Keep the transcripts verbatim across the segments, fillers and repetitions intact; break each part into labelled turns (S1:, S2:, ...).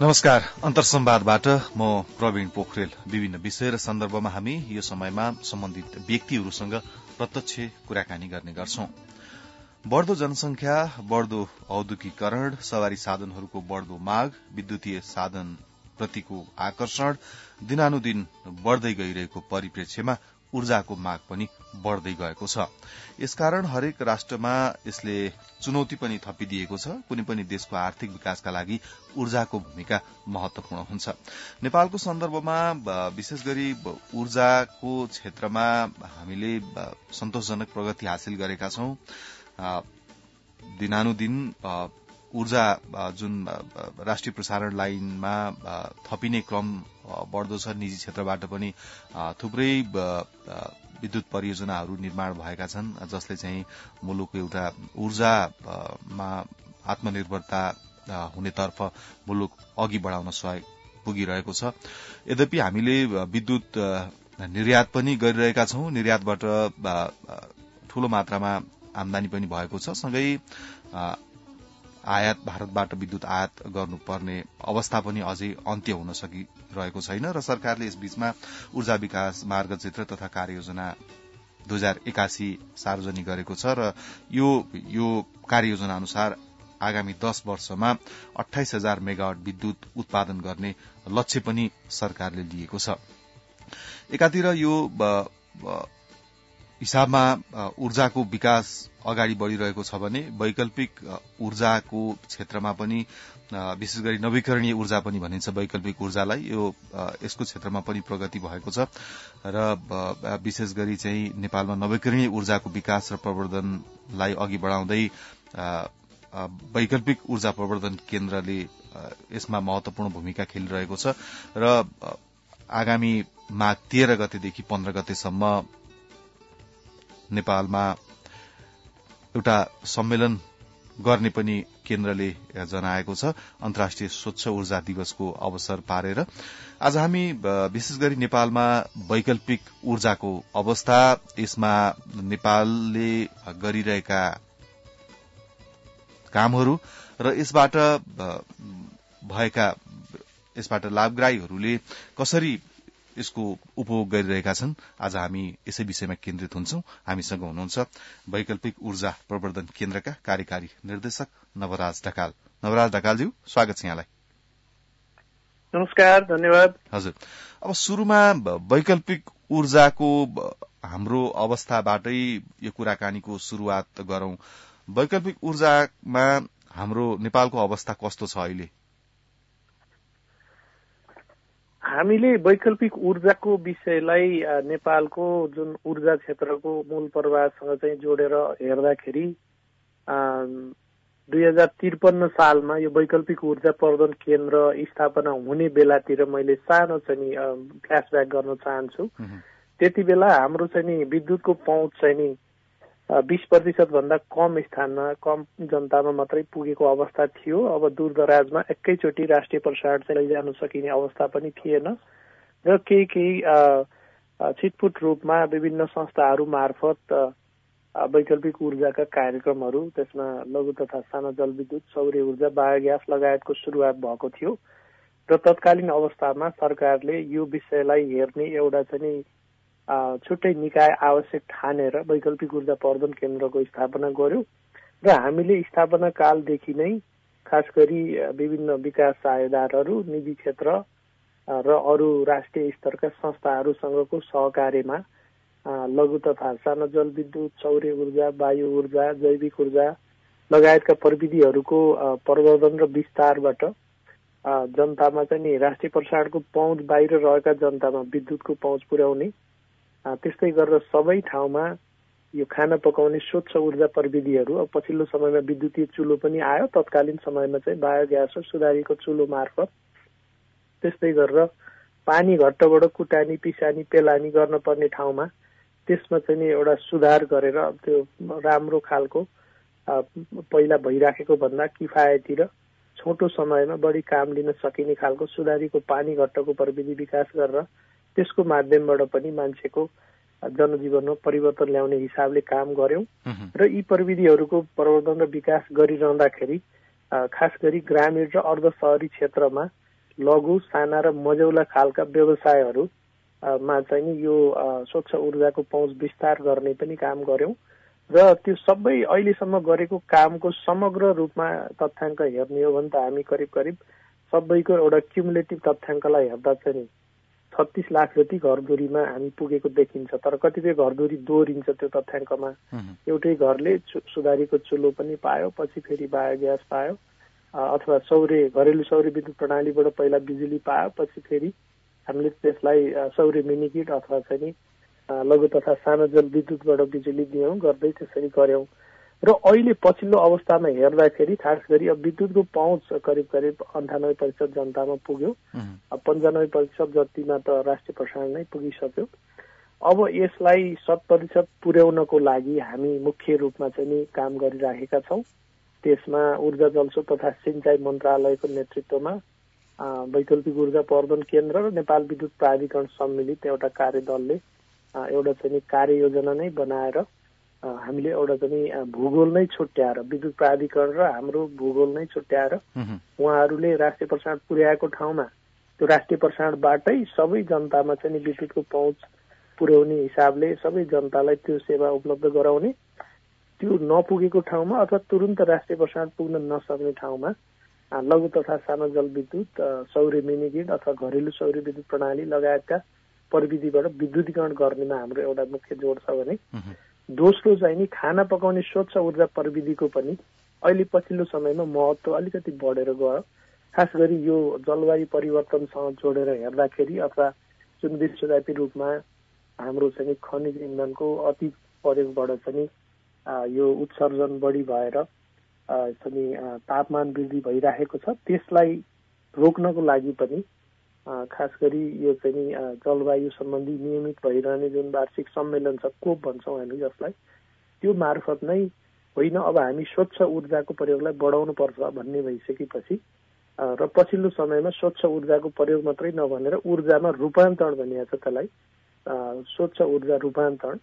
S1: नमस्कार। अन्तर्संवादबाट म प्रवीण पोखरेल। विभिन्न विषय र सन्दर्भमा हामी यो समयमा सम्बन्धित व्यक्तिहरूसँग प्रत्यक्ष कुराकानी गर्ने गर्छौं। बढ़दो जनसंख्या, बढ़दो औद्योगिकीकरण, सवारी साधनहरूको बढ़दो माग, विद्युतीय साधन प्रतिको आकर्षण, दिनानुदिन बढ़दै गइरहेको परिप्रेक्ष्यमा ऊर्जाको माग पनि बढ़दै गएको छ। यसकारण हरेक राष्ट्रमा यसले चुनौती पनि थपिदिएको छ। कुनै पनि देशको आर्थिक विकासका लागि ऊर्जाको भूमिका महत्वपूर्ण हुन्छ। नेपालको सन्दर्भमा विशेष गरी ऊर्जाको क्षेत्रमा हामीले सन्तोषजनक प्रगति हासिल गरेका छौं। दिनानुदिन ऊर्जा जुन राष्ट्रिय प्रसारण लाइनमा थपिने क्रम बढ़दो छ। निजी क्षेत्रबाट पनि थुप्रै विद्युत परियोजनाहरू निर्माण भएका छन्, जसले चाहिँ मुलुकको एउटा ऊर्जामा आत्मनिर्भरता हुनेतर्फ मुलुक अघि बढ़ाउन सहयोग पुगिरहेको छ। यद्यपि हामीले विद्युत निर्यात पनि गरिरहेका छौं। निर्यातबाट ठूलो मात्रामा आमदानी पनि भएको छ। सँगै आयात भारतबाट विद्युत आयात गर्नुपर्ने अवस्था पनि अझै अन्त्य हुन सकिरहेको छैन र सरकारले यस बीचमा ऊर्जा विकास मार्ग क्षेत्र तथा कार्ययोजना दुई हजार एकासी सार्वजनिक गरेको छ र यो यो कार्ययोजना अनुसार आगामी दश वर्षमा अठाइस हजार मेगावाट विद्युत उत्पादन गर्ने लक्ष्य पनि सरकारले लिएको छ। एकातिर यो हिसाबमा ऊर्जाको विकास अगाडि बढ़िरहेको छ भने वैकल्पिक ऊर्जाको क्षेत्रमा पनि विशेष गरी नवीकरणीय ऊर्जा पनि भनिन्छ वैकल्पिक ऊर्जालाई, यो यसको क्षेत्रमा पनि प्रगति भएको छ र विशेष गरी चाहिँ नेपालमा नवीकरणीय ऊर्जाको विकास र प्रवर्धनलाई अघि बढ़ाउँदै वैकल्पिक ऊर्जा प्रवर्धन केन्द्रले यसमा महत्वपूर्ण भूमिका खेलिरहेको छ र आगामी माघ तेह्र गतेदेखि पन्ध्र गतेसम्म नेपालमा एउटा सम्मेलन गर्ने पनि केन्द्रले जनाएको छ, अन्तर्राष्ट्रिय स्वच्छ ऊर्जा दिवसको अवसर पारेर। आज हामी विशेष गरी नेपालमा वैकल्पिक ऊर्जाको अवस्था, यसमा नेपालले गरिरहेका कामहरू र यसबाट भएका यसबाट लाभग्राहीहरूले कसरी यसको उपभोग गरिरहेका छन्, आज हामी यसै विषयमा केन्द्रित हुन्छौं। हामीसँग हुनुहुन्छ वैकल्पिक ऊर्जा प्रवर्धन केन्द्रका कार्यकारी निर्देशक नवराज ढकाल। नवराज ढकालज्यू, स्वागत छ यहाँलाई।
S2: नमस्कार, धन्यवाद।
S1: हजुर, अब सुरुमा वैकल्पिक ऊर्जाको हाम्रो अवस्थाबाटै यो कुराकानीको शुरूआत गरौं। वैकल्पिक ऊर्जामा हाम्रो नेपालको अवस्था कस्तो छ अहिले?
S2: हामीले वैकल्पिक ऊर्जाको विषयलाई नेपालको जुन ऊर्जा क्षेत्रको मूल प्रवाहसँग चाहिँ जोडेर हेर्दाखेरि दुई हजार त्रिपन्न सालमा यो वैकल्पिक ऊर्जा प्रवर्धन केन्द्र स्थापना हुने बेलातिर मैले सानो चाहिँ फ्ल्यासब्याक गर्न चाहन्छु। त्यति बेला हाम्रो चाहिँ नि विद्युतको पहुँच चाहिँ नि बीस प्रतिशत भन्दा कम स्थानमा, कम जनतामा मात्रै पुगेको अवस्था थियो। अब दूरदराजमा एकैचोटि राष्ट्रिय प्रसारण चाहिँ लैजान सकिने अवस्था पनि थिएन र केही केही छिटपुट रूपमा विभिन्न संस्थाहरू मार्फत वैकल्पिक ऊर्जाका कार्यक्रमहरू, त्यसमा लघु तथा सानो जलविद्युत, सौर्य ऊर्जा, बायोग्यास लगायतको सुरुवात भएको थियो र तत्कालीन अवस्थामा सरकारले यो विषयलाई हेर्ने एउटा चाहिँ छुट्टै निकाय आवश्यक ठानेर वैकल्पिक ऊर्जा प्रवर्धन केन्द्रको स्थापना गर्यो र हामीले स्थापना कालदेखि नै खास गरी विभिन्न विकास साझेदारहरू, निजी क्षेत्र र अरू राष्ट्रिय स्तरका संस्थाहरूसँगको सहकार्यमा लघु तथा सानो जलविद्युत, सौर्य ऊर्जा, वायु ऊर्जा, जैविक ऊर्जा लगायतका प्रविधिहरूको प्रवर्धन र विस्तारबाट जनतामा चाहिँ नि राष्ट्रिय प्रसारणको पहुँच बाहिर रहेका जनतामा विद्युतको पहुँच पुर्याउने, त्यस्तै गरेर सबै ठाउँमा यो खाना पकाउने स्वच्छ ऊर्जा प्रविधिहरू, अब पछिल्लो समयमा विद्युतीय चुलो पनि आयो, तत्कालीन समयमा चाहिँ बायोग्यास र सुधारिएको चुलो मार्फत, त्यस्तै गरेर पानी घट्टबाट कुटानी, पिसानी, पेलानी गर्न पर्ने ठाउँमा त्यसमा चाहिँ नि एउटा सुधार गरेर त्यो राम्रो खालको पहिला भइराखेको भन्दा किफायती र छोटो समयमा बढी काम लिन सकिने खालको सुधारिएको पानी घट्टको प्रविधि विकास गरेर त्यसको माध्यमबाट पनि मान्छेको जनजीवनमा परिवर्तन ल्याउने हिसाबले काम गर्यौं र यी प्रविधिहरूको प्रवर्धन र विकास गरिरहँदाखेरि खास गरी ग्रामीण र अर्ध शहरी क्षेत्रमा लघु साना र मझौला खालका व्यवसायहरूमा चाहिँ नि यो स्वच्छ ऊर्जाको पहुँच विस्तार गर्ने पनि काम गर्यौं र त्यो सबै अहिलेसम्म गरेको कामको समग्र रूपमा तथ्याङ्क हेर्ने हो भने त हामी करिब करिब सबैको एउटा क्युमुलेटिभ तथ्याङ्कलाई हेर्दा चाहिँ नि छत्तीस लाख जति घरधुरीमा हामी पुगेको देखिन्छ। तर कतिपय घरधुरी दोहोरिन्छ त्यो तथ्याङ्कमा। एउटै घरले सुधारीको चुलो पनि पायो, पछि फेरि बायोग्यास पायो, अथवा सौर्य घरेलु सौर्य विद्युत प्रणालीबाट पहिला बिजुली पायो, पछि फेरि हामीले त्यसलाई सौर्य मिनिकिट अथवा चाहिँ लघु तथा सानो जल विद्युतबाट बिजुली दियौँ, गर्दै त्यसरी गर्यौं। र अहिले पछिल्लो अवस्थामा हेर्दाखेरि खास गरी अब विद्युतको पहुँच करिब करिब अन्ठानब्बे प्रतिशत जनतामा पुग्यो। अब पन्चानब्बे प्रतिशत जतिमा त राष्ट्रिय प्रसारण नै पुगिसक्यो। अब यसलाई शत प्रतिशत पुर्याउनको लागि हामी मुख्य रूपमा चाहिँ नि काम गरिराखेका छौँ। त्यसमा ऊर्जा जलस्रोत तथा सिंचाई मन्त्रालयको नेतृत्वमा वैकल्पिक ऊर्जा प्रवर्धन केन्द्र र नेपाल विद्युत प्राधिकरण सम्मिलित एउटा कार्यदलले एउटा चाहिँ कार्ययोजना नै बनाएर हामीले एउटा चाहिँ भूगोल नै छुट्याएर विद्युत प्राधिकरण र हाम्रो भूगोल नै छुट्याएर उहाँहरूले राष्ट्रिय प्रसारण पुर्याएको ठाउँमा त्यो राष्ट्रिय प्रसारणबाटै सबै जनतामा चाहिँ विद्युतको पहुँच पुर्याउने हिसाबले सबै जनतालाई त्यो सेवा उपलब्ध गराउने, त्यो नपुगेको ठाउँमा अथवा तुरुन्त राष्ट्रिय प्रसारण पुग्न नसक्ने ठाउँमा लघु तथा सानो जलविद्युत, सौर्य मिनिग्रिड अथवा घरेलु सौर्य विद्युत प्रणाली लगायतका प्रविधिबाट विद्युतीकरण गर्नेमा हाम्रो एउटा मुख्य जोड छ भने दोस्रो चाहिँ नि खाना पकाउने स्वच्छ ऊर्जा प्रविधिको पनि अहिले पछिल्लो समयमा महत्त्व अलिकति बढेर गयो। खास गरी यो जलवायु परिवर्तनसँग जोडेर हेर्दाखेरि अथवा जुन विश्वव्यापी रूपमा हाम्रो चाहिँ खनिज इन्धनको अति प्रयोगबाट चाहिँ यो उत्सर्जन बढी भएर चाहिँ तापमान वृद्धि भइरहेको छ, त्यसलाई रोक्नको लागि पनि खास गरी यो चाहिँ जलवायु सम्बन्धी नियमित भइरहने जुन वार्षिक सम्मेलन छ, कोप भन्छौँ हामी जसलाई, त्यो मार्फत नै होइन अब हामी स्वच्छ ऊर्जाको प्रयोगलाई बढाउनु पर्छ भन्ने भइसकेपछि र पछिल्लो समयमा स्वच्छ ऊर्जाको प्रयोग मात्रै नभनेर ऊर्जामा रूपान्तरण भनिएको छ, त्यसलाई स्वच्छ ऊर्जा रूपान्तरण,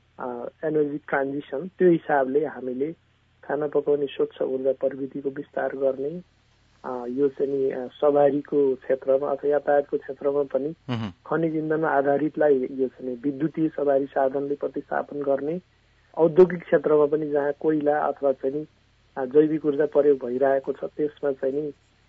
S2: एनर्जी ट्रान्जिसन, त्यो हिसाबले हामीले खाना पकाउने स्वच्छ ऊर्जा प्रविधिको विस्तार गर्ने, यो चाहिँ सवारीको क्षेत्रमा अथवा यातायातको क्षेत्रमा पनि खनिज इन्धनमा आधारितलाई यो चाहिँ विद्युतीय सवारी साधनले प्रतिस्थापन गर्ने, औद्योगिक क्षेत्रमा पनि जहाँ कोइला अथवा चाहिँ जैविक ऊर्जा प्रयोग भइरहेको छ त्यसमा चाहिँ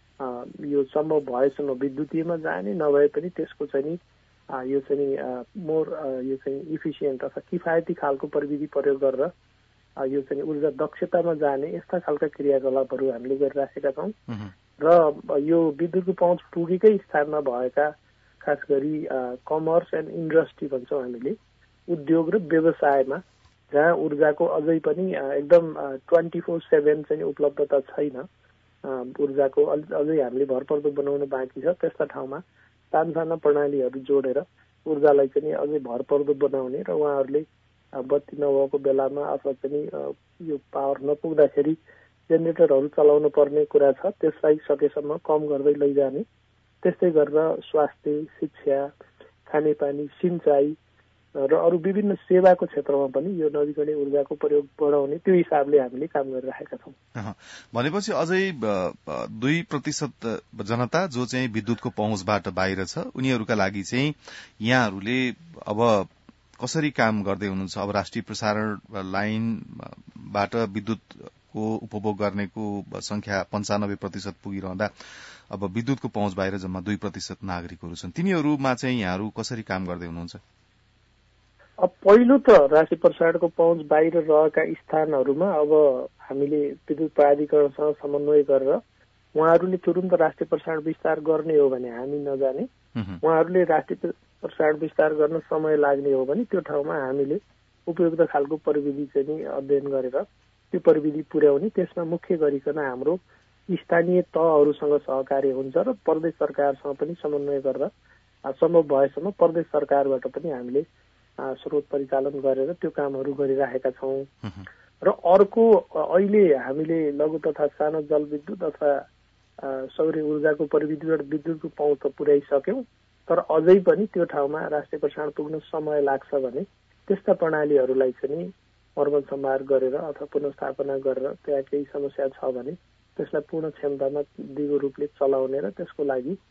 S2: यो सम्भव भएसम्म विद्युतीयमा जाने, नभए पनि त्यसको चाहिँ यो चाहिँ मोर यो चाहिँ इफिसियन्ट अथवा किफायती खालको प्रविधि प्रयोग गरेर यो चाहिँ ऊर्जा दक्षतामा जाने यस्ता खालका क्रियाकलापहरू हामीले गरिराखेका छौँ। र यो विद्युतको पहुँच पुगेकै स्थानमा भएका खास गरी कमर्स एन्ड इन्डस्ट्री भन्छौँ हामीले, उद्योग र व्यवसायमा जहाँ ऊर्जाको अझै पनि एकदम ट्वेन्टी फोर सेभेन चाहिँ उपलब्धता छैन, ऊर्जाको अझै हामीले भरपर्दो बनाउन बाँकी छ, त्यस्ता ठाउँमा सानसाना प्रणालीहरू जोडेर ऊर्जालाई चाहिँ अझै भरपर्दो बनाउने र उहाँहरूले बत्ती नभएको बेलामा अथवा चाहिँ यो पावर नपुग्दाखेरि जेनेरेटरहरू चलाउनु पर्ने कुरा छ, त्यसलाई सकेसम्म कम गर्दै लैजाने, त्यस्तै गरेर स्वास्थ्य, शिक्षा, खानेपानी, सिंचाई र अरू विभिन्न सेवाको क्षेत्रमा पनि यो नवीकरणीय ऊर्जाको प्रयोग बढाउने, त्यो हिसाबले हामीले काम गरिरहेका छौँ।
S1: भनेपछि अझै दुई प्रतिशत जनता जो चाहिँ विद्युतको पहुँचबाट बाहिर छ, उनीहरूका लागि चाहिँ यहाँहरूले अब कसरी काम गर्दै हुनुहुन्छ? अब राष्ट्रिय प्रसारण लाइनबाट विद्युतको उपभोग गर्नेको संख्या पन्चानब्बे प्रतिशत पुगिरहँदा अब विद्युतको पहुँच बाहिर जम्मा दुई प्रतिशत नागरिकहरू छन्, तिनीहरूमा चाहिँ यहाँहरू कसरी काम गर्दै हुनुहुन्छ?
S2: अब पहिलो त राष्ट्रिय प्रसारणको पहुँच बाहिर रहेका स्थानहरूमा अब हामीले विद्युत प्राधिकरणसँग समन्वय गरेर उहाँहरूले तुरुन्त राष्ट्रिय प्रसारण विस्तार गर्ने हो भने हामी नजाने, उहाँहरूले राष्ट्रिय प्रसारण विस्तार गर्न समय लाग्ने हो भने त्यो ठाउँमा हामीले उपयुक्त खालको प्रविधि चाहिँ अध्ययन गरेर त्यो प्रविधि पुर्याउने, त्यसमा मुख्य गरिकन हाम्रो स्थानीय तहहरूसँग सहकार्य हुन्छ र प्रदेश सरकारसँग पनि समन्वय गरेर सम्भव भएसम्म प्रदेश सरकारबाट पनि हामीले स्रोत परिचालन गरेर त्यो कामहरू गरिरहेका छौँ। र अर्को अहिले हामीले लघु तथा सानो जलविद्युत अथवा सौर्य ऊर्जाको प्रविधिबाट विद्युतको पहुँच त पुर्याइसक्यौँ, तर अझै पनि त्यो ठाउँमा राष्ट्रिय प्रसारण पुग्न समय लाग्छ भने त्यस्ता प्रणालीहरूलाई चाहिँ मर्मत सम्हार गरेर अथवा पुनर्स्थापना गरेर त्यहाँ केही समस्या छ भने त्यसलाई पूर्ण क्षमतामा दिगो रूपले चलाउने र त्यसको लागि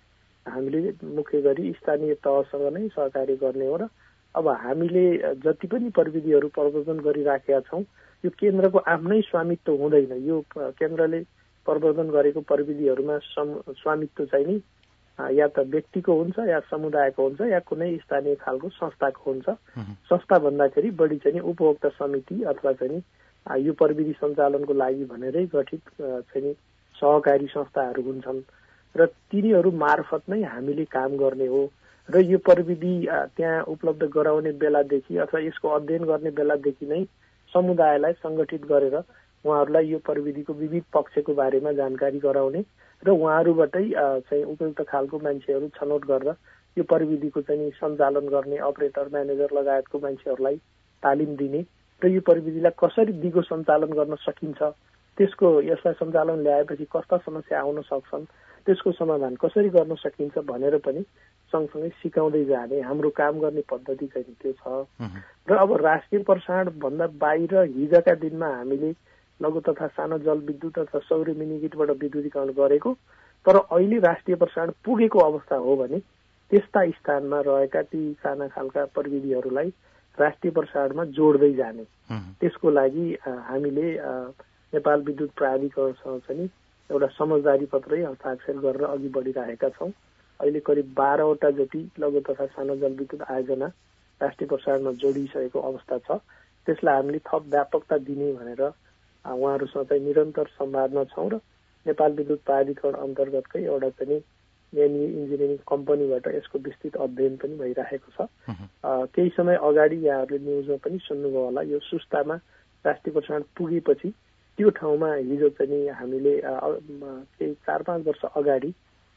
S2: हामीले मुख्य गरी स्थानीय तहसँग नै सहकार्य गर्ने हो र अब हामीले जति पनि प्रविधिहरू प्रवर्धन गरिराखेका छौँ यो केन्द्रको आफ्नै स्वामित्व हुँदैन। यो केन्द्रले प्रवर्धन गरेको प्रविधिहरूमा स्वामित्व चाहिँ नि या त व्यक्तिको हुन्छ या समुदायको हुन्छ या कुनै स्थानीय खालको संस्थाको हुन्छ। संस्था भन्दाखेरि बढी चाहिँ उपभोक्ता समिति अथवा चाहिँ यो प्रविधि सञ्चालनको लागि भनेरै गठित चाहिँ सहकारी संस्थाहरू हुन्छन् र तिनीहरू मार्फत नै हामीले काम गर्ने हो र यो प्रविधि त्यहाँ उपलब्ध गराउने बेलादेखि अथवा यसको अध्ययन गर्ने बेलादेखि नै समुदायलाई सङ्गठित गरेर उहाँहरूलाई यो प्रविधिको विविध पक्षको बारेमा जानकारी गराउने र उहाँहरूबाटै चाहिँ उपयुक्त खालको मान्छेहरू छनौट गरेर यो प्रविधिको चाहिँ सञ्चालन गर्ने अपरेटर म्यानेजर लगायतको मान्छेहरूलाई तालिम दिने र यो प्रविधिलाई कसरी दिगो सञ्चालन गर्न सकिन्छ, त्यसको यसलाई सञ्चालन ल्याएपछि कस्ता समस्या आउन सक्छन्, त्यसको समाधान कसरी गर्न सकिन्छ भनेर पनि सँगसँगै सिकाउँदै जाने हाम्रो काम गर्ने पद्धति चाहिँ त्यो छ। र अब राष्ट्रिय प्रसारण भन्दा बाहिर हिजोका दिनमा हामीले लघु तथा सानो जलविद्युत अथवा सौर्य मिनिगिटबाट विद्युतीकरण गरेको, तर अहिले राष्ट्रिय प्रसारण पुगेको अवस्था हो भने त्यस्ता स्थानमा रहेका ती साना खालका प्रविधिहरूलाई राष्ट्रिय प्रसारणमा जोड्दै जाने, त्यसको लागि हामीले नेपाल विद्युत प्राधिकरणसँग चाहिँ एउटा समझदारी पत्रै हस्ताक्षर गरेर अघि बढिरहेका छौँ। अहिले करिब बाह्रवटा जति लघु तथा सानो जलविद्युत आयोजना राष्ट्रिय प्रसारणमा जोडिसकेको अवस्था छ। त्यसलाई हामीले थप व्यापकता दिने भनेर उहाँहरूसँग चाहिँ निरन्तर संवादमा छौँ र नेपाल विद्युत प्राधिकरण अन्तर्गतकै एउटा चाहिँ एनई इन्जिनियरिङ कम्पनीबाट यसको विस्तृत अध्ययन पनि भइरहेको छ। केही समय अगाडि यहाँहरूले न्युजमा पनि सुन्नुभयो होला, यो सुस्तामा राष्ट्रिय प्रसारण पुगेपछि त्यो ठाउँमा हिजो चाहिँ हामीले केही चार पाँच वर्ष अगाडि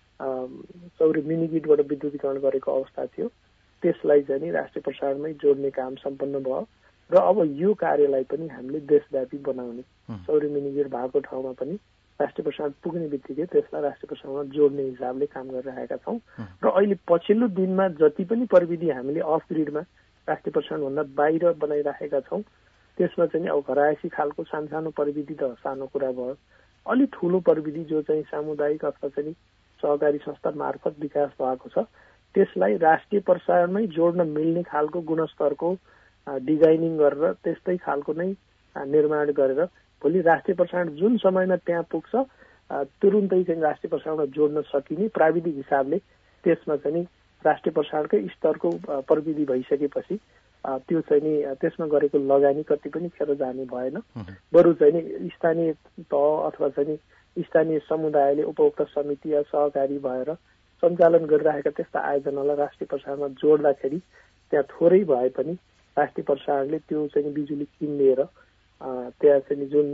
S2: सौर्य मिनिगिटबाट विद्युतीकरण गरेको अवस्था थियो। त्यसलाई चाहिँ राष्ट्रिय प्रसारणमै जोड्ने काम सम्पन्न भयो र अब यो कार्यलाई पनि हामीले देशव्यापी बनाउने, सौर्य मिनिगिट भएको ठाउँमा पनि राष्ट्रिय प्रसारण पुग्ने बित्तिकै त्यसलाई राष्ट्रिय प्रसारणमा जोड्ने हिसाबले काम गरिरहेका छौँ। र अहिले पछिल्लो दिनमा जति पनि प्रविधि हामीले अफ ग्रिडमा राष्ट्रिय प्रसारणभन्दा बाहिर बनाइराखेका छौँ त्यसमा चाहिँ अब घरायसी खालको सानसानो प्रविधि त सानो कुरा भयो, अलि ठुलो प्रविधि जो चाहिँ सामुदायिक अथवा चाहिँ सहकारी संस्था मार्फत विकास भएको छ त्यसलाई राष्ट्रिय प्रसारणमै जोड्न मिल्ने खालको गुणस्तरको डिजाइनिङ गरेर त्यस्तै खालको नै निर्माण गरेर भोलि राष्ट्रिय प्रसारण जुन समयमा त्यहाँ पुग्छ तुरुन्तै चाहिँ राष्ट्रिय प्रसारणमा जोड्न सकिने प्राविधिक हिसाबले त्यसमा चाहिँ राष्ट्रिय प्रसारणकै स्तरको प्रविधि भइसकेपछि त्यो चाहिँ नि त्यसमा गरेको लगानी कति पनि खेर जाने भएन। बरु चाहिँ स्थानीय तह अथवा चाहिँ स्थानीय समुदायले उपभोक्ता समिति या सहकारी भएर सञ्चालन गरिरहेका त्यस्ता आयोजनालाई राष्ट्रिय प्रसारणमा जोड्दाखेरि त्यहाँ थोरै भए पनि राष्ट्रिय प्रसारणले त्यो चाहिँ बिजुली किनेर त्यहाँ चाहिँ जुन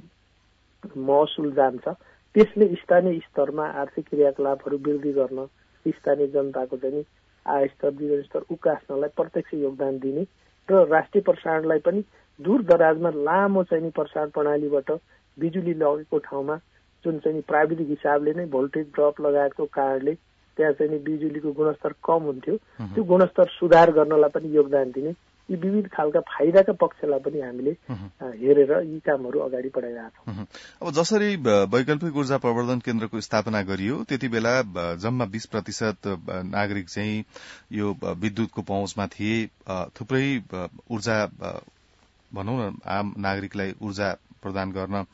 S2: महसुल जान्छ त्यसले स्थानीय स्तरमा आर्थिक क्रियाकलापहरू वृद्धि गर्न, स्थानीय जनताको चाहिँ आय स्तर जीवन स्तर उकास्नलाई प्रत्यक्ष योगदान दिने र राष्ट्रिय प्रसारणलाई पनि दूर दराजमा लामो चाहिँ प्रसारण प्रणालीबाट बिजुली लगेको ठाउँमा जुन चाहिँ प्राविधिक हिसाबले नै भोल्टेज ड्रप लगायतको कारणले त्यहाँ चाहिँ बिजुलीको गुणस्तर कम हुन्थ्यो, त्यो गुणस्तर सुधार गर्नलाई पनि योगदान दिने यी विविध खालका फाइदाका पक्षलाई पनि हामीले हेरेर यी कामहरू अगाडि बढाइरहेका छौँ।
S1: अब जसरी वैकल्पिक ऊर्जा प्रवर्धन केन्द्रको स्थापना गरियो त्यति बेला जम्मा बीस प्रतिशत नागरिक चाहिँ यो विद्युतको पहुँचमा थिए। थुप्रै ऊर्जा भनौँ न आम नागरिकलाई ऊर्जा प्रदान गर्न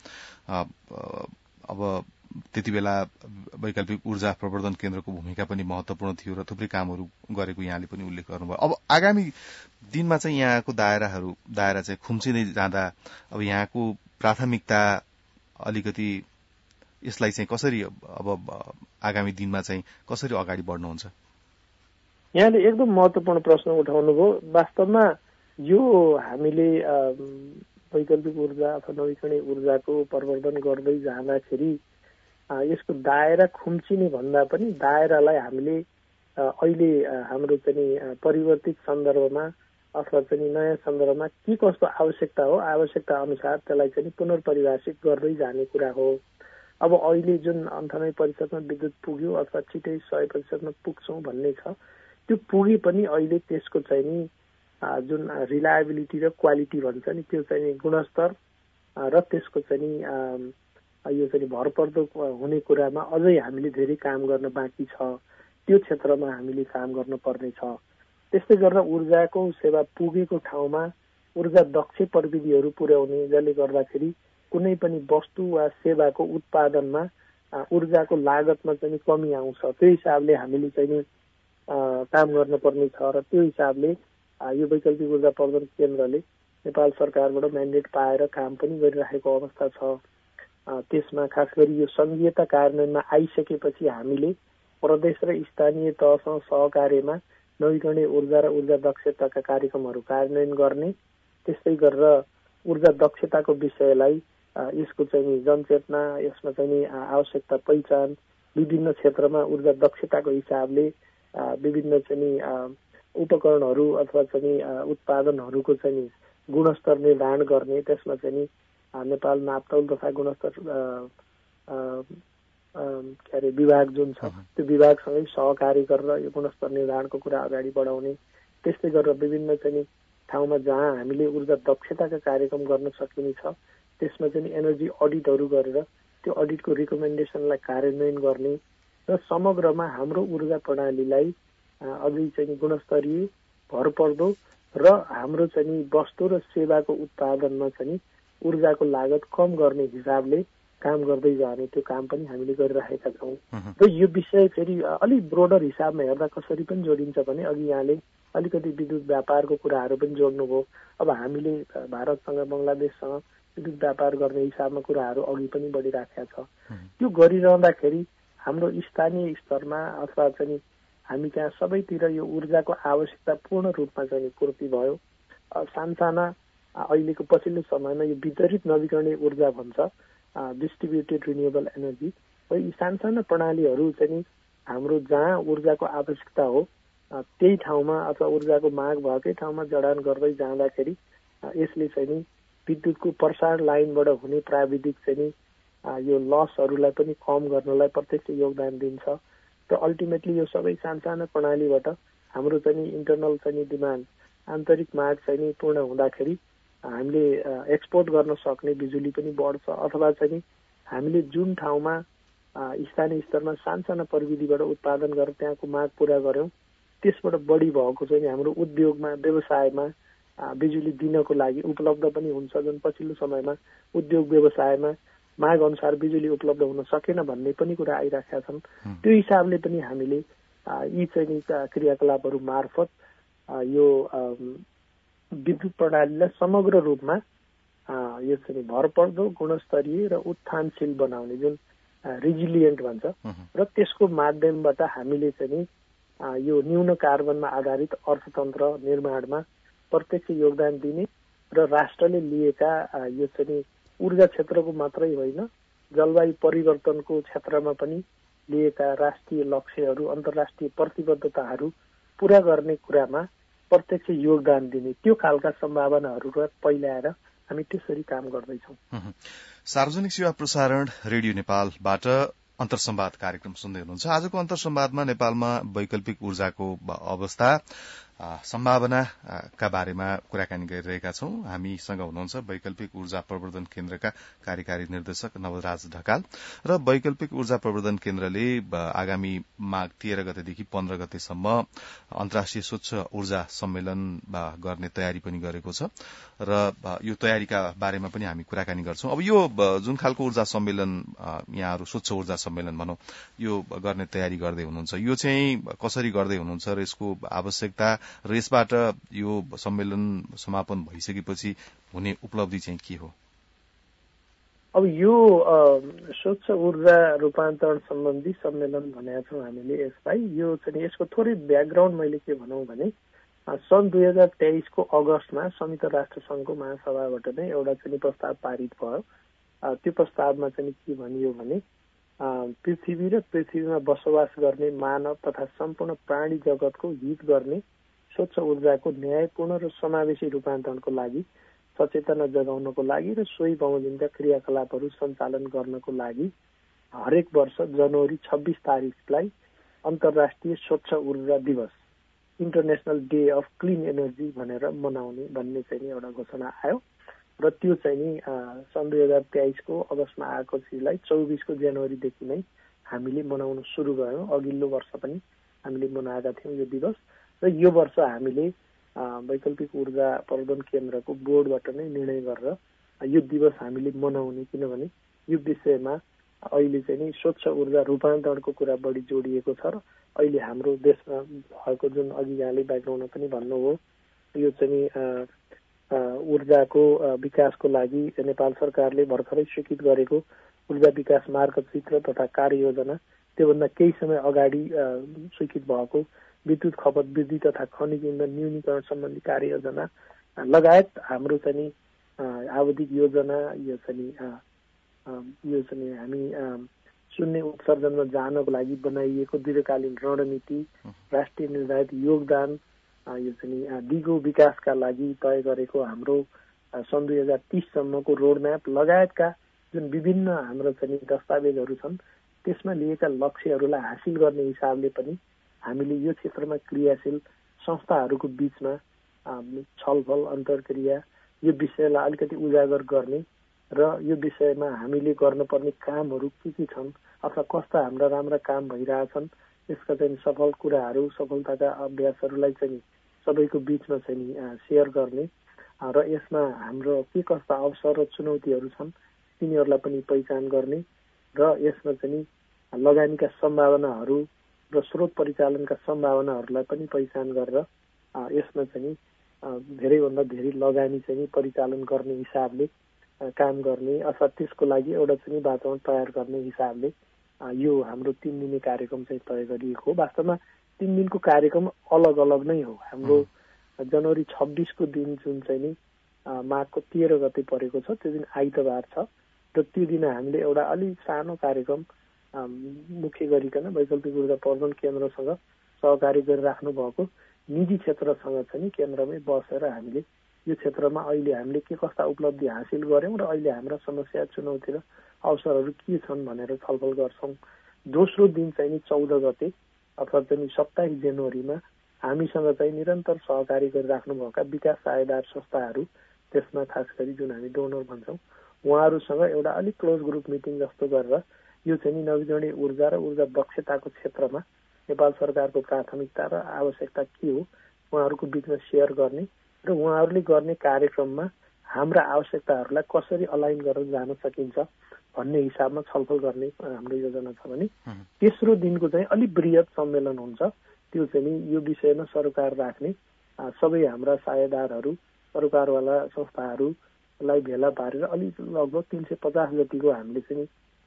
S1: अब त्यति बेला वैकल्पिक ऊर्जा प्रवर्धन केन्द्रको भूमिका पनि महत्वपूर्ण थियो र थुप्रै कामहरू गरेको यहाँले पनि उल्लेख गर्नुभयो। अब आगामी दिनमा चाहिँ यहाँको दायराहरू दायरा चाहिँ खुम्चिँदै जाँदा अब यहाँको प्राथमिकता अलिकति यसलाई चाहिँ कसरी अब आगामी दिनमा चाहिँ कसरी अगाडि बढ्नुहुन्छ?
S2: यहाँले एकदम महत्वपूर्ण प्रश्न उठाउनुभयो। वास्तवमा यो हामीले वैकल्पिक ऊर्जा अथवा नवीकरणीय ऊर्जाको प्रवर्धन गर्दै जाँदाखेरि यसको दायरा खुम्चिने भन्दा पनि दायरालाई हामीले अहिले हाम्रो चाहिँ परिवर्तित सन्दर्भमा अथवा चाहिँ नयाँ सन्दर्भमा के कस्तो आवश्यकता हो आवश्यकता अनुसार त्यसलाई चाहिँ पुनर्परिभाषित गर्दै जाने कुरा हो। अब अहिले जुन अन्ठानब्बे प्रतिशतमा विद्युत पुग्यो अथवा छिटै सय प्रतिशतमा पुग्छौँ भन्ने छ, त्यो पुगे पनि अहिले त्यसको चाहिँ नि जुन रिलायबिलिटी र क्वालिटी भन्छ नि त्यो चाहिँ गुणस्तर र त्यसको चाहिँ नि यो चाहिँ भरपर्दो हुने कुरामा अझै हामीले धेरै काम गर्न बाँकी छ। त्यो क्षेत्रमा हामीले काम गर्नुपर्ने छ। त्यस्तै गरेर ऊर्जाको सेवा पुगेको ठाउँमा ऊर्जा दक्ष प्रविधिहरू पुर्याउने, जसले गर्दाखेरि कुनै पनि वस्तु वा सेवाको उत्पादनमा ऊर्जाको लागतमा चाहिँ कमी आउँछ। त्यो हिसाबले हामीले चाहिँ काम गर्नुपर्ने छ र त्यो हिसाबले यो वैकल्पिक ऊर्जा प्रबन्धन केन्द्रले नेपाल सरकारबाट म्यान्डेट पाएर काम पनि गरिरहेको अवस्था छ। त्यसमा खास गरी यो सङ्घीयता कार्यान्वयनमा आइसकेपछि हामीले प्रदेश र स्थानीय तहसँग सहकार्यमा नवीकरणीय ऊर्जा र ऊर्जा दक्षताका कार्यक्रमहरू कार्यान्वयन गर्ने, त्यस्तै गरेर ऊर्जा दक्षताको विषयलाई यसको चाहिँ जनचेतना, यसमा चाहिँ आवश्यकता पहिचान, विभिन्न क्षेत्रमा ऊर्जा दक्षताको हिसाबले विभिन्न चाहिँ उपकरणहरू अथवा चाहिँ उत्पादनहरूको चाहिँ गुणस्तर निर्धारण गर्ने, त्यसमा चाहिँ नेपाल नापतौल तथा गुणस्तर के अरे विभाग जुन छ त्यो विभागसँगै सहकारी गरेर यो गुणस्तर निर्धारणको कुरा अगाडि बढाउने, त्यस्तै गरेर विभिन्न चाहिँ ठाउँमा जहाँ हामीले ऊर्जा दक्षताका कार्यक्रम गर्न सकिने छ त्यसमा चाहिँ एनर्जी अडिटहरू गरेर त्यो अडिटको रिकमेन्डेसनलाई कार्यान्वयन गर्ने र समग्रमा हाम्रो ऊर्जा प्रणालीलाई अझै चाहिँ गुणस्तरीय, भरपर्दो र हाम्रो चाहिँ वस्तु र सेवाको उत्पादनमा चाहिँ ऊर्जाको लागत कम गर्ने हिसाबले काम गर्दै जाने त्यो काम पनि हामीले गरिरहेका छौँ। र यो विषय फेरि अलिक ब्रोडर हिसाबमा हेर्दा कसरी पनि जोडिन्छ भने अघि यहाँले अलिकति विद्युत व्यापारको कुराहरू पनि जोड्नुभयो। अब हामीले भारतसँग बङ्गलादेशसँग विद्युत व्यापार गर्ने हिसाबमा कुराहरू अघि पनि बढिराखेका छ। त्यो गरिरहँदाखेरि हाम्रो स्थानीय स्तरमा अथवा चाहिँ हामी त्यहाँ सबैतिर यो ऊर्जाको आवश्यकता पूर्ण रूपमा चाहिँ पूर्ति भयो। सानसाना अहिलेको पछिल्लो समयमा यो वितरित नवीकरणीय ऊर्जा भन्छ, डिस्ट्रिब्युटेड रिन्युएबल एनर्जी, र यी सानसाना प्रणालीहरू चाहिँ हाम्रो जहाँ ऊर्जाको आवश्यकता हो त्यही ठाउँमा अथवा ऊर्जाको माग भएकै ठाउँमा जडान गर्दै जाँदाखेरि यसले चाहिँ विद्युतको प्रसारण लाइनबाट हुने प्राविधिक चाहिँ यो लसहरूलाई पनि कम गर्नलाई प्रत्यक्ष योगदान दिन्छ र अल्टिमेटली यो सबै सानसाना प्रणालीबाट हाम्रो चाहिँ इन्टरनल चाहिँ डिमान्ड, आन्तरिक माग चाहिँ पूर्ण हुँदाखेरि हामीले एक्सपोर्ट गर्न सक्ने बिजुली पनि बढ्छ अथवा चाहिँ हामीले जुन ठाउँमा स्थानीय स्तरमा सानसाना प्रविधिबाट उत्पादन गरेर त्यहाँको माग पुरा गऱ्यौँ त्यसबाट बढी भएको चाहिँ हाम्रो उद्योगमा, व्यवसायमा बिजुली दिनको लागि उपलब्ध पनि हुन्छ। जुन पछिल्लो समयमा उद्योग व्यवसायमा माग अनुसार बिजुली उपलब्ध हुन सकेन भन्ने पनि कुरा आइरहेका छन्। त्यो हिसाबले पनि हामीले यी चाहिँ क्रियाकलापहरू मार्फत यो विद्युत प्रणालीलाई समग्र रूपमा यो चाहिँ भरपर्दो, गुणस्तरीय र उत्थानशील बनाउने, जुन रिजिलियन्ट भन्छ, र त्यसको माध्यमबाट हामीले चाहिँ यो न्यून कार्बनमा आधारित अर्थतन्त्र निर्माणमा प्रत्यक्ष योगदान दिने र राष्ट्रले लिएका यो चाहिँ ऊर्जा क्षेत्रको मात्रै होइन जलवायु परिवर्तनको क्षेत्रमा पनि लिएका राष्ट्रिय लक्ष्यहरू, अन्तर्राष्ट्रिय प्रतिबद्धताहरू पूरा गर्ने कुरामा प्रत्यक्ष योगदान दिने त्यो खालका सम्भावनाहरू पहिल्याएर हामी त्यसरी काम गर्दैछौँ।
S1: सार्वजनिक सेवा प्रसारण रेडियो नेपालबाट अन्तर्संवाद कार्यक्रम सुन्दै हुनुहुन्छ। आजको अन्तर्संवादमा नेपालमा वैकल्पिक ऊर्जाको अवस्था, सम्भावनाका बारेमा कुराकानी गरिरहेका छौं। हामीसँग हुनुहुन्छ वैकल्पिक ऊर्जा प्रवर्धन केन्द्रका कार्यकारी निर्देशक नवराज ढकाल र वैकल्पिक ऊर्जा प्रवर्धन केन्द्रले आगामी माघ तेह्र गतेदेखि पन्ध्र गतेसम्म अन्तर्राष्ट्रिय स्वच्छ ऊर्जा सम्मेलन गर्ने तयारी पनि गरेको छ र यो तयारीका बारेमा पनि हामी कुराकानी गर्छौं। अब यो जुन खालको ऊर्जा सम्मेलन यहाँहरू स्वच्छ ऊर्जा सम्मेलन भनौं यो गर्ने तयारी गर्दै हुनुहुन्छ, यो चाहिँ कसरी गर्दै हुनुहुन्छ र यसको आवश्यकता र यसबाट यो सम्मेलन समापन भइसकेपछि हुने उपलब्धि चाहिँ के हो?
S2: अब यो स्वच्छ ऊर्जा रूपान्तरण सम्बन्धी सम्मेलन भनेका छौँ हामीले यसलाई। यो चाहिँ यसको थोरै ब्याकग्राउन्ड मैले के भनौँ भने सन् दुई हजार तेइसको अगस्तमा संयुक्त राष्ट्र संघको महासभाबाट नै एउटा चाहिँ प्रस्ताव पारित भयो। त्यो प्रस्तावमा चाहिँ के भनियो भने पृथ्वी र पृथ्वीमा बसोबास गर्ने मानव तथा सम्पूर्ण प्राणी जगतको हित गर्ने स्वच्छ ऊर्जाको न्यायपूर्ण र समावेशी रूपान्तरणको लागि सचेतना जगाउनको लागि र सोही बमोजिमका क्रियाकलापहरू सञ्चालन गर्नको लागि हरेक वर्ष जनवरी छब्बिस तारिकलाई अन्तर्राष्ट्रिय स्वच्छ ऊर्जा दिवस, international day of clean energy भनेर मनाउने भन्ने चाहिँ एउटा घोषणा आयो र त्यो चाहिँ नि सन् दुई हजार तेइसको अगस्तमा आएको चिजलाई चौबिसको जनवरीदेखि नै हामीले मनाउन सुरु गऱ्यौँ। अघिल्लो वर्ष पनि हामीले मनाएका थियौँ यो दिवस। र यो वर्ष हामीले वैकल्पिक ऊर्जा प्रवर्धन केन्द्रको बोर्डबाट नै निर्णय गरेर यो दिवस हामीले मनाउने, किनभने यो विषयमा अहिले चाहिँ नि स्वच्छ ऊर्जा रूपान्तरणको कुरा बढी जोडिएको छ र अहिले हाम्रो देशमा भएको जुन अघि यहाँले ब्याकग्राउन्डमा पनि भन्नुभयो यो चाहिँ ऊर्जाको विकासको लागि नेपाल सरकारले भर्खरै स्वीकृत गरेको ऊर्जा विकास मार्गचित्र तथा कार्ययोजना, त्योभन्दा केही समय अगाडि स्वीकृत भएको विद्युत खपत वृद्धि तथा खनिज इन्धन न्यूनीकरण सम्बन्धी कार्ययोजना लगायत हाम्रो चाहिँ आवधिक योजना, यो चाहिँ यो चाहिँ हामी शून्य उत्सर्जनमा जानको लागि बनाइएको दीर्घकालीन रणनीति, राष्ट्रिय निर्धारित योगदान, यो चाहिँ दिगो विकासका लागि तय गरेको हाम्रो सन् दुई हजार तीससम्मको रोडम्याप लगायतका जुन विभिन्न हाम्रो चाहिँ दस्तावेजहरू छन् त्यसमा लिएका लक्ष्यहरूलाई हासिल गर्ने हिसाबले पनि हामीले यो क्षेत्रमा क्रियाशील संस्थाहरूको बीचमा छलफल अन्तर्क्रिया यो विषयलाई अलिकति उजागर गर्ने र यो विषयमा हामीले गर्नुपर्ने कामहरू के के छन् अथवा कस्ता हाम्रा राम्रा काम भइरहेछन् यसका चाहिँ सफल कुराहरू, सफलताका अभ्यासहरूलाई चाहिँ सबैको बीचमा चाहिँ सेयर गर्ने र यसमा हाम्रो के कस्ता अवसर र चुनौतीहरू छन् तिनीहरूलाई पनि पहिचान गर्ने र यसमा चाहिँ लगानीका सम्भावनाहरू र स्रोत परिचालनका सम्भावनाहरूलाई पनि पहिचान गरेर यसमा चाहिँ धेरैभन्दा धेरै लगानी चाहिँ परिचालन गर्ने हिसाबले काम गर्ने अथवा त्यसको लागि एउटा चाहिँ वातावरण तयार गर्ने हिसाबले यो हाम्रो तीन दिने कार्यक्रम चाहिँ तय गरिएको हो। वास्तवमा तीन दिनको कार्यक्रम अलग अलग नै हो। हाम्रो जनवरी छब्बिसको दिन जुन चाहिँ नि माघको तेह्र गते परेको छ त्यो दिन आइतबार छ र त्यो दिन हामीले एउटा अलिक सानो कार्यक्रम मुख्य गरिकन वैकल्पिक ऊर्जा प्रवर्धन केन्द्रसँग सहकारी गरिराख्नु भएको निजी क्षेत्रसँग चाहिँ केन्द्रमै बसेर हामीले यो क्षेत्रमा अहिले हामीले के कस्ता उपलब्धि हासिल गर्यौं र अहिले हाम्रा समस्या, चुनौती र अवसरहरू के छन् भनेर छलफल गर्छौं। दोस्रो दिन चाहिँ नि चौध गते अथवा चाहिँ सत्ताइस जनवरीमा हामीसँग चाहिँ निरन्तर सहकारी गरिराख्नुभएका विकास सहायता संस्थाहरू, त्यसमा खास गरी जुन हामी डोनर भन्छौँ उहाँहरूसँग एउटा अलिक क्लोज ग्रुप मिटिङ जस्तो गरेर यो चाहिँ नि नवीकरणीय ऊर्जा र ऊर्जा दक्षताको क्षेत्रमा नेपाल सरकारको प्राथमिकता र आवश्यकता के हो उहाँहरूको बीचमा सेयर गर्ने र उहाँहरूले गर्ने कार्यक्रममा हाम्रा आवश्यकताहरूलाई कसरी अलाइन गरेर जान सकिन्छ भन्ने हिसाबमा छलफल गर्ने हाम्रो योजना छ भने तेस्रो दिनको चाहिँ अलिक बृहत सम्मेलन हुन्छ। त्यो चाहिँ नि यो विषयमा सरकार राख्ने सबै हाम्रा साझेदारहरू, सरकारवाला संस्थाहरूलाई भेला पारेर अलिक लगभग तीन सय पचास जतिको हामीले चाहिँ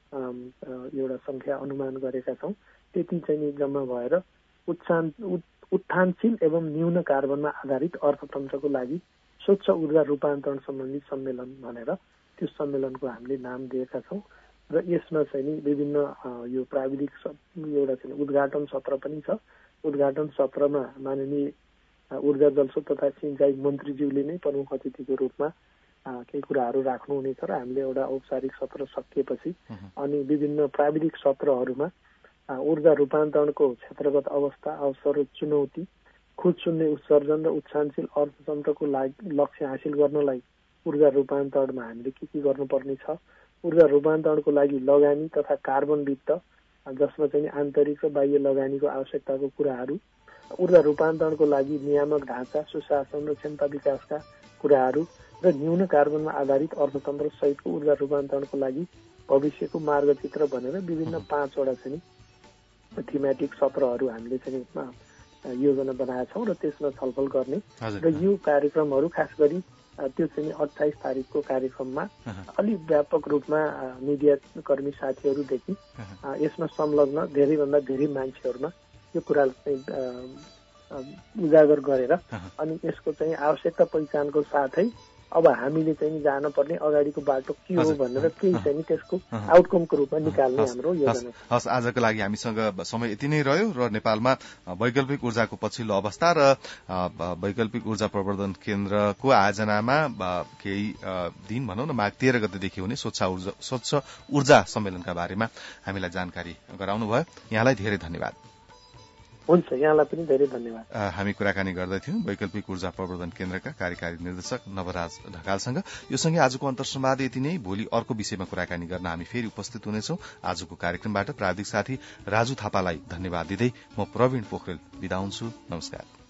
S2: एउटा संख्या अनुमान गरेका छौँ। त्यति चाहिँ नि जम्मा भएर उत्थान उत्थानशील एवं न्यून कार्बनमा आधारित अर्थतन्त्रको लागि स्वच्छ ऊर्जा रूपान्तरण सम्बन्धी सम्मेलन भनेर त्यो सम्मेलनको हामीले नाम दिएका छौँ र यसमा चाहिँ नि विभिन्न यो प्राविधिक एउटा चाहिँ उद्घाटन सत्र पनि छ। उद्घाटन सत्रमा माननीय ऊर्जा जलस्रोत तथा सिंचाई मन्त्रीज्यूले नै प्रमुख अतिथिको रूपमा केही कुराहरू राख्नुहुनेछ र हामीले एउटा औपचारिक सत्र सकिएपछि अनि विभिन्न प्राविधिक सत्रहरूमा ऊर्जा रूपान्तरणको क्षेत्रगत अवस्था, अवसर र चुनौती, खुद शून्य उत्सर्जन र उत्थानशील अर्थतन्त्रको लागि लक्ष्य हासिल गर्नलाई ऊर्जा रूपान्तरणमा हामीले के के गर्नुपर्ने छ, ऊर्जा रूपान्तरणको लागि लगानी तथा कार्बन वित्त जसमा चाहिँ आन्तरिक र बाह्य लगानीको आवश्यकताको कुराहरू, ऊर्जा रूपान्तरणको लागि नियामक ढाँचा, सुशासन र क्षमता विकासका कुराहरू र न्यून कार्बनमा आधारित अर्थतन्त्र सहितको ऊर्जा रूपान्तरणको लागि भविष्यको मार्गचित्र भनेर विभिन्न पाँचवटा चाहिँ थीमेटिक सत्रहरू हामीले चाहिँ योजना बनाएका छौँ र त्यसमा छलफल गर्ने र यो कार्यक्रमहरू खास गरी त्यो चाहिँ अट्ठाइस तारिकको कार्यक्रममा अलिक व्यापक रूपमा मिडिया कर्मी साथीहरूदेखि यसमा संलग्न धेरैभन्दा धेरै मान्छेहरूमा यो कुरालाई चाहिँ उजागर गरेर अनि यसको चाहिँ आवश्यकता पहिचानको साथै अब हामीले चाहिँ जानुपर्ने अगाडिको बाटो के हो भनेर केही चाहिँ त्यसको आउटकमको रूपमा निकाल्ने हाम्रो योजना छ।
S1: हस्, आजको लागि हामीसँग समय यति नै रह्यो र नेपालमा वैकल्पिक ऊर्जाको पछिल्लो अवस्था र वैकल्पिक ऊर्जा प्रवर्धन केन्द्रको आयोजनामा केही दिन भनौँ न माघ तेह्र गतेदेखि हुने स्वच्छ ऊर्जा स्वच्छ ऊर्जा सम्मेलनका बारेमा हामीलाई जानकारी गराउनु भयो। यहाँलाई धेरै धन्यवाद।
S2: हुन्छ, यहाँलाई पनि धेरै धन्यवाद।
S1: हामी कुराकानी गर्दैथ्यौं वैकल्पिक ऊर्जा प्रवर्धन केन्द्रका कार्यकारी निर्देशक नवराज ढकालसँग। यो सँगै आजको अन्तर्संवाद यति नै। भोलि अर्को विषयमा कुराकानी गर्न हामी फेरि उपस्थित हुनेछौं। आजको कार्यक्रमबाट प्राविधिक साथी राजु थापालाई धन्यवाद दिँदै म प्रवीण पोखरेल बिदा हुन्छु। नमस्कार।